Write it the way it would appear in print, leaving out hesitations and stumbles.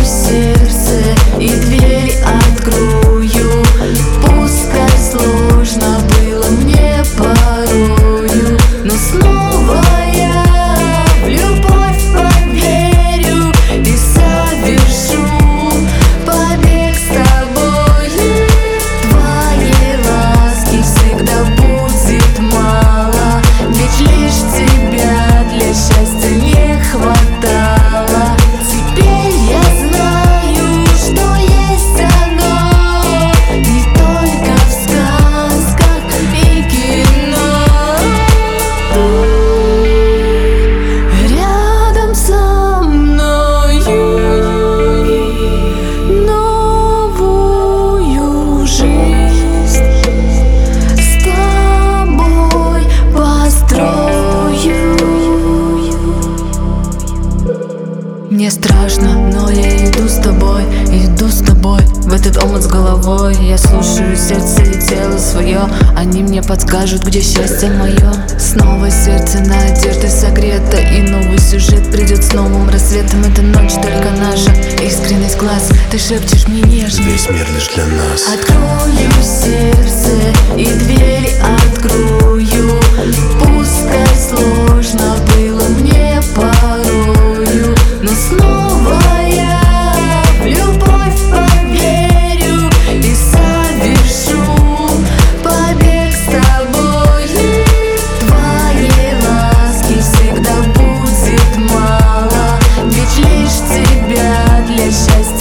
сердце и дверь открою. Пускай сложно было мне порою, но снова я в любовь поверю и совершу побег с тобой. Твоей ласки всегда будет мало, ведь лишь тебя для счастья не хватало. Теперь я знаю, что есть оно не только в сказках и кино. Рядом со мною новую жизнь с тобой построю. Мне страшно, но я иду с тобой, в этот омут с головой. Я слушаю сердце и тело свое, они мне подскажут, где счастье мое. Снова сердце надеждой согрето, и новый сюжет придет с новым рассветом. Эта ночь только наша, искренность глаз, ты шепчешь мне нежно. Весь мир лишь для нас. Открою сердце и дверь открою. Пускай сложно было мне порою, но снова я в любовь поверю и совершу побег с тобой. Твоей ласки всегда будет мало, ведь лишь тебя для счастья